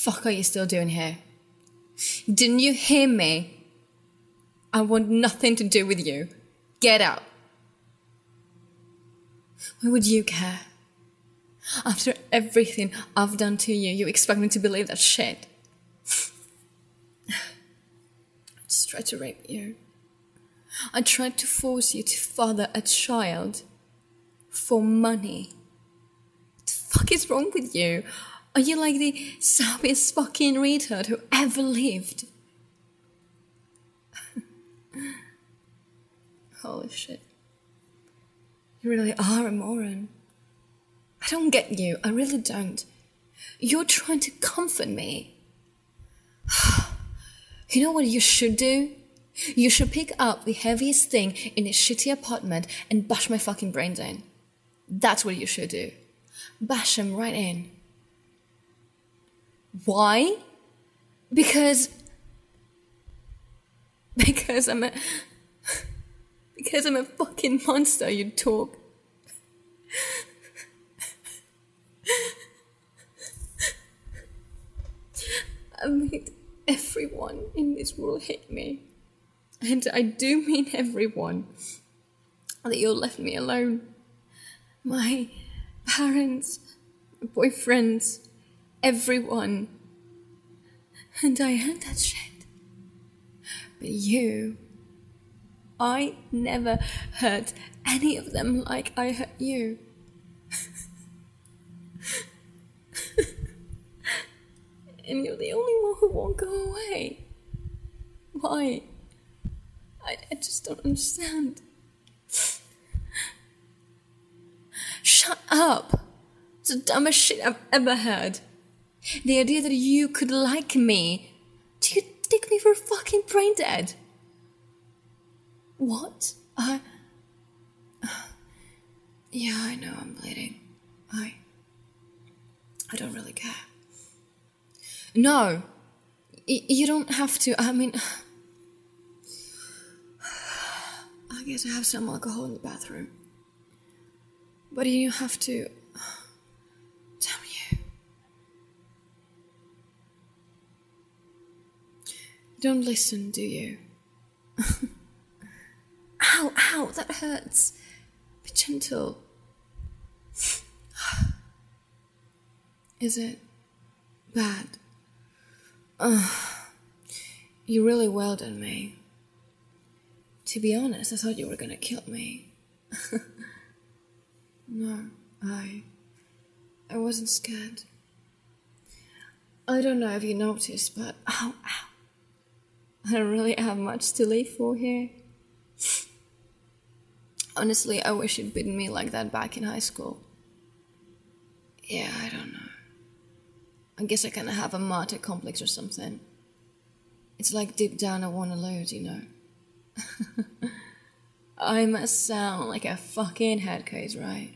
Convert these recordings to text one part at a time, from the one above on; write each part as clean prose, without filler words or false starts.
fuck are you still doing here? Didn't you hear me? I want nothing to do with you. Get out. Why would you care? After everything I've done to you, you expect me to believe that shit? I just tried to rape you. I tried to force you to father a child for money. What the fuck is wrong with you? Are you like the sappest fucking retard who ever lived? Holy shit. You really are a moron. I don't get you. I really don't. You're trying to comfort me. You know what you should do? You should pick up the heaviest thing in this shitty apartment and bash my fucking brains in. That's what you should do. Bash them right in. Why? Because I'm a fucking monster, you talk. I made everyone in this world hate me. And I do mean everyone. That you left me alone. My parents, my boyfriends, everyone. And I heard that shit. But you, I never hurt any of them like I hurt you. And you're the only one who won't go away. Why? I just don't understand. Shut up. It's the dumbest shit I've ever heard. The idea that you could like me. Do you take me for fucking brain dead? What? Yeah, I know I'm bleeding. I don't really care. No, you don't have to. I mean, I guess I have some alcohol in the bathroom. But you have to. Damn you. You don't listen, do you? Ow, ow, that hurts. Be gentle. Is it bad? You really wailed on me. To be honest, I thought you were gonna kill me. No, I wasn't scared. I don't know if you noticed, but ow, ow. I don't really have much to live for here. Honestly, I wish you'd bitten me like that back in high school. Yeah, I don't know. I guess I kind of have a martyr complex or something. It's like deep down I want to lose, you know. I must sound like a fucking head case, right?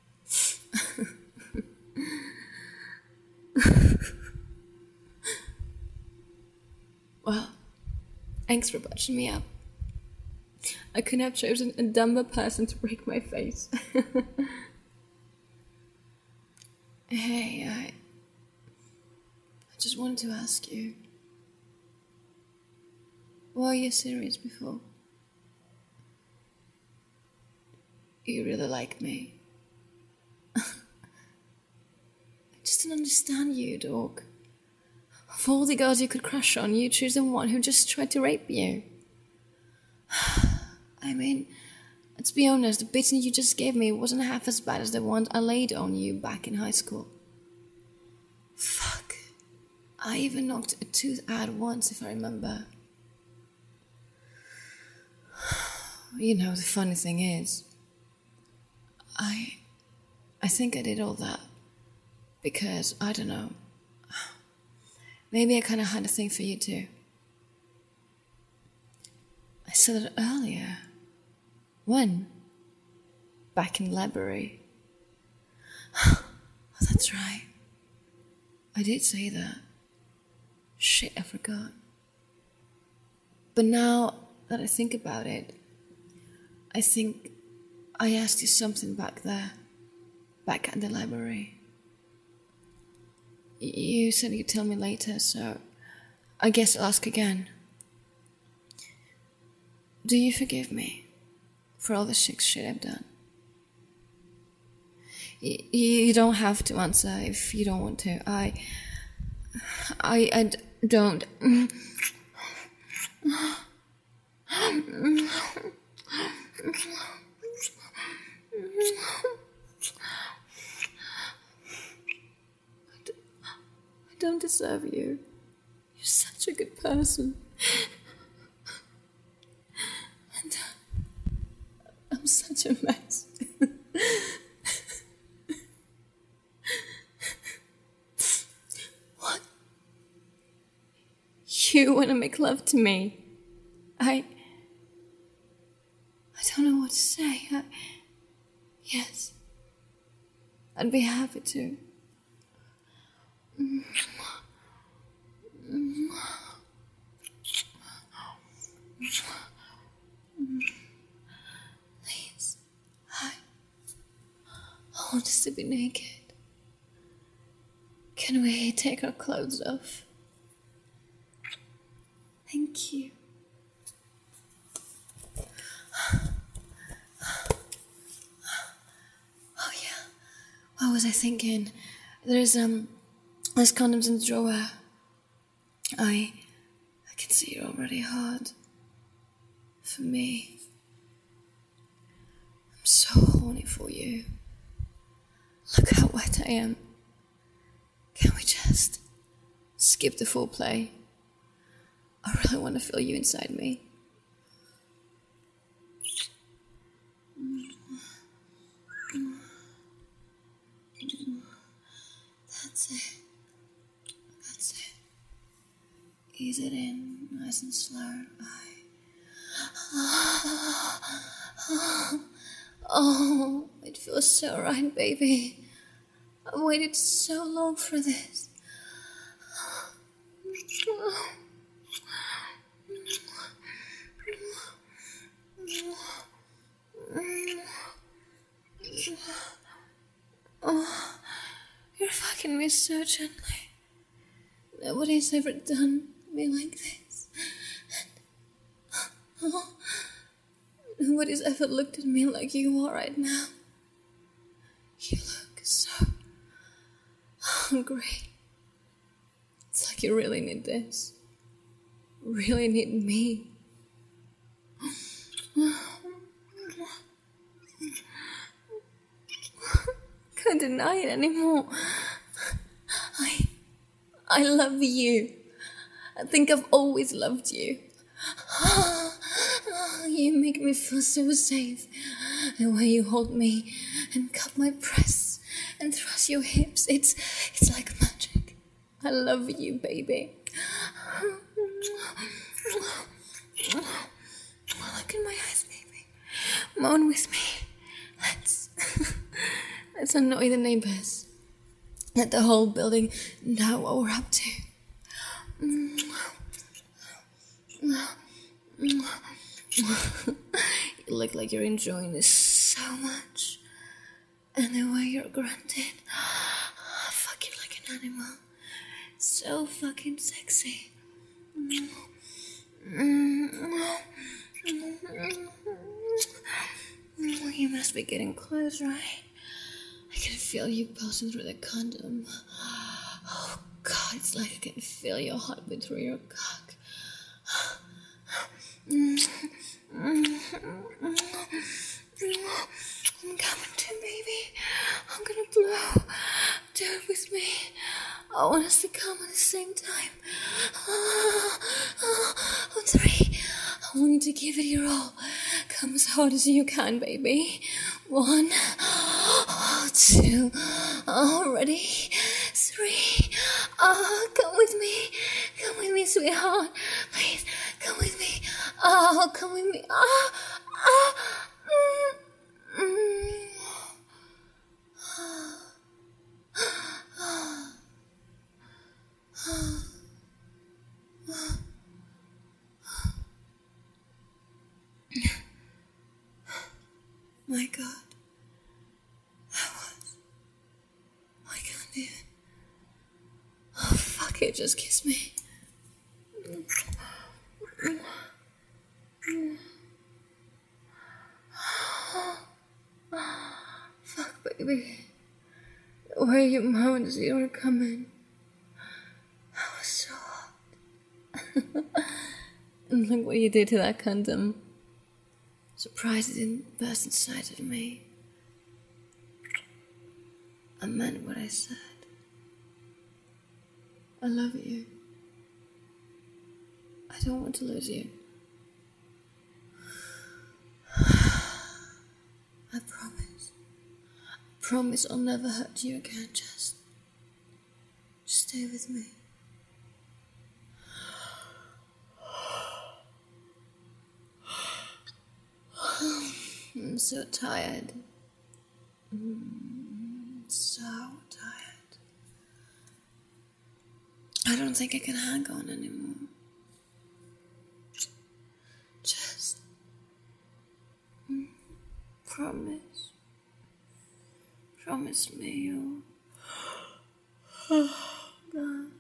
Well, thanks for butching me up. I couldn't have chosen a dumber person to break my face. Hey, I just wanted to ask you, were you serious before? You really like me. I just don't understand you, dog. Of all the girls you could crush on, you choose the one who just tried to rape you. I mean, let's be honest, the beating you just gave me wasn't half as bad as the ones I laid on you back in high school. Fuck. I even knocked a tooth out once, if I remember. You know, the funny thing is, I think I did all that because, I don't know, maybe I kind of had a thing for you too. I said it earlier. When? Back in the library. Oh, that's right. I did say that. Shit, I forgot. But now that I think about it, I think I asked you something back there, back at the library. You said you'd tell me later, so I guess I'll ask again. Do you forgive me for all the sick shit I've done? You don't have to answer if you don't want to. I don't. I don't deserve you. You're such a good person. And I'm such a mess. What? You want to make love to me? I don't know what to say. Yes. I'd be happy to. Please. I want us to be naked. Can we take our clothes off? Thank you. Oh yeah. What was I thinking? There's condoms in the drawer. I can see you're already hard. For me. I'm so horny for you. Look how wet I am. Can we just skip the foreplay? I really want to feel you inside me. That's it. That's it. Ease it in, nice and slow. Oh, it feels so right, baby. I've waited so long for this. Oh, you're fucking me so gently. Nobody's ever done me like this. And, oh, nobody's ever looked at me like you are right now. You look so hungry. It's like you really need this. Really need me. Can't deny it anymore. I love you. I think I've always loved you. You make me feel so safe. The way you hold me and cup my breasts and thrust your hips, it's like magic. I love you, baby. Look in my eyes, baby. Moan with me. Let's annoy the neighbors. Let the whole building know what we're up to. You look like you're enjoying this so much. And the way you're grunting, I fuck you like an animal. So fucking sexy. You must be getting close, right? I can feel you pulsing through the condom. Oh God, it's like I can feel your heartbeat through your cock. I'm coming to, baby. I'm gonna blow. Do it with me. I want us to come at the same time. On three. I want you to give it your all. Come as hard as you can, baby. 1, 2, ready? 3. Come with me. Come with me, sweetheart. Please, come with me. Oh, come with me. My God. I can't even. Okay, just kiss me. Fuck, baby. The way you moaned as you were coming. That was so hot. And look what you did to that condom. Surprised it didn't burst inside of me. I meant what I said. I love you. I don't want to lose you. I promise. I promise I'll never hurt you again. Just stay with me. I'm so tired. So tired. I don't think I can hang on anymore. Just promise. Promise me you'll... Oh, God.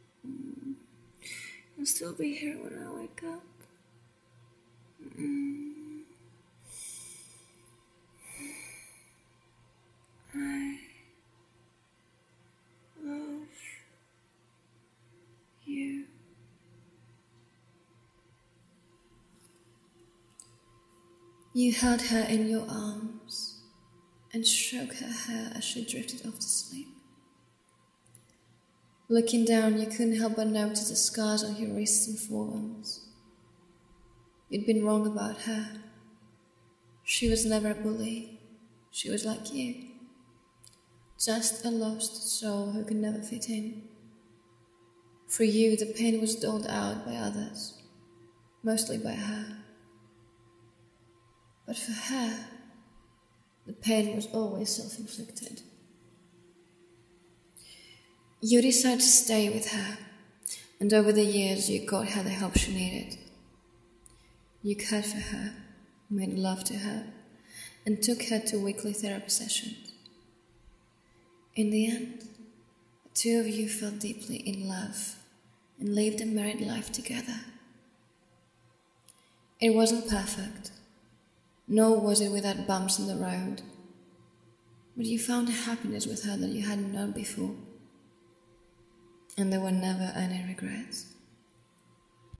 You'll still be here when I wake up. I love you. You held her in your arms and stroked her hair as she drifted off to sleep. Looking down, you couldn't help but notice the scars on your wrists and forearms. You'd been wrong about her. She was never a bully. She was like you. Just a lost soul who could never fit in. For you, the pain was doled out by others, mostly by her. But for her, the pain was always self-inflicted. You decided to stay with her, and over the years you got her the help she needed. You cared for her, made love to her, and took her to weekly therapy sessions. In the end, the two of you fell deeply in love and lived a married life together. It wasn't perfect, nor was it without bumps in the road, but you found a happiness with her that you hadn't known before, and there were never any regrets.